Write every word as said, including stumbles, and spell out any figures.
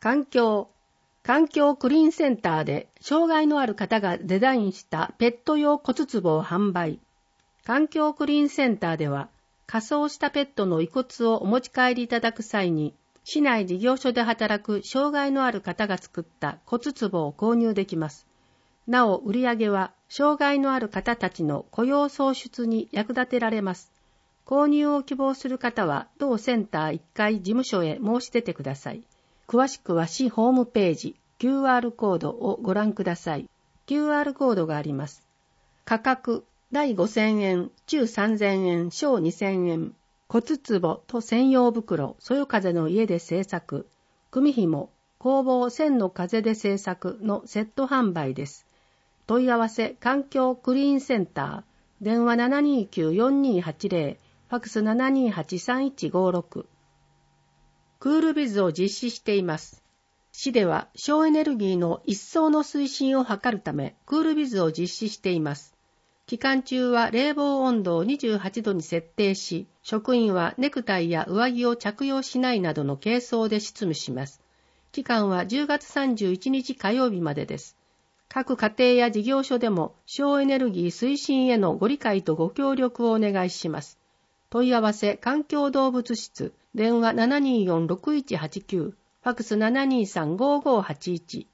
環境、環境クリーンセンターで障害のある方がデザインしたペット用骨壺を販売。環境クリーンセンターでは仮装したペットの遺骨をお持ち帰りいただく際に、市内事業所で働く障害のある方が作った骨壺を購入できます。なお、売上は障害のある方たちの雇用創出に役立てられます。購入を希望する方は、同センターいっかい事務所へ申し出てください。詳しくは市ホームページ、キューアール コードをご覧ください。キューアール コードがあります。価格、大ごせんえん、中さんぜんえん、小にせんえん。骨壺と専用袋、そよ風の家で製作。組紐、工房千の風で製作のセット販売です。問い合わせ、環境クリーンセンター。電話 ななにーきゅうよんにーはちぜろ、ファックス ななにーはちさんいちごろく。クールビズを実施しています。市では省エネルギーの一層の推進を図るため、クールビズを実施しています。期間中は冷房温度をにじゅうはちどに設定し、職員はネクタイや上着を着用しないなどの軽装で執務します。期間はじゅうがつさんじゅういちにち火曜日までです。各家庭や事業所でも省エネルギー推進へのご理解とご協力をお願いします。問い合わせ、環境動物室、電話 ななにーよんろくいちはちきゅう、ファックス ななにーさんごーごーはちいち。